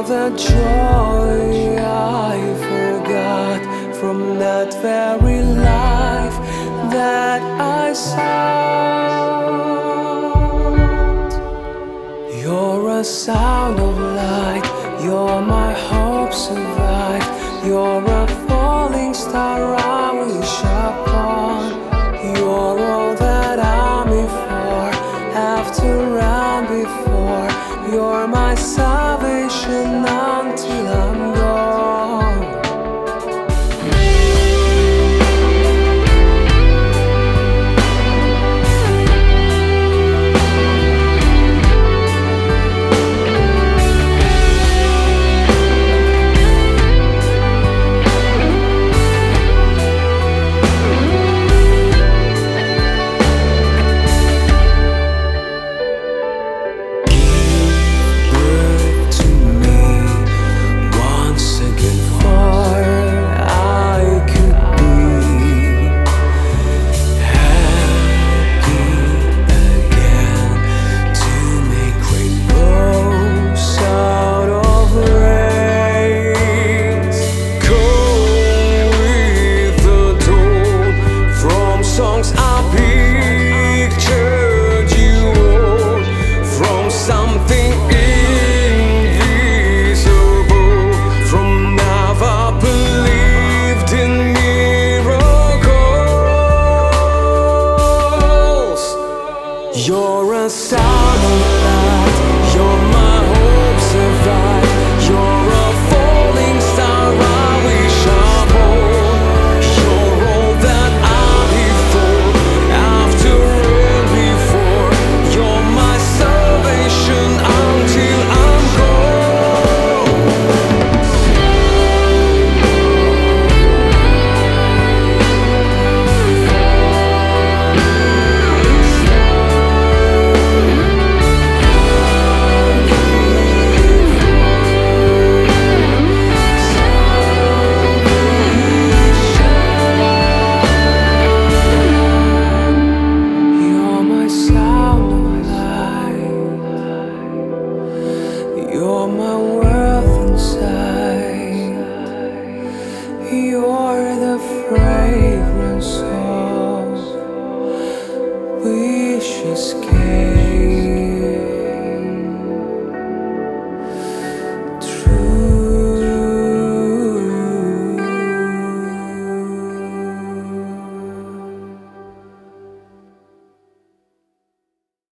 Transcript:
the joy I forgot from that very life that I sought. You're a sound of light, you're my hope survive. You're a falling star I wish upon. You're all that I'm before, after and before. You're my salvation until I'm gone. Songs I pictured you all from something invisible. From never believed in miracles. You're a sound of light, you're my hope survive. You're a falling star I wish upon. You're all that I'm before, after and before. You're my salvation until I'm You're my world inside. You're the fragrance of wishes.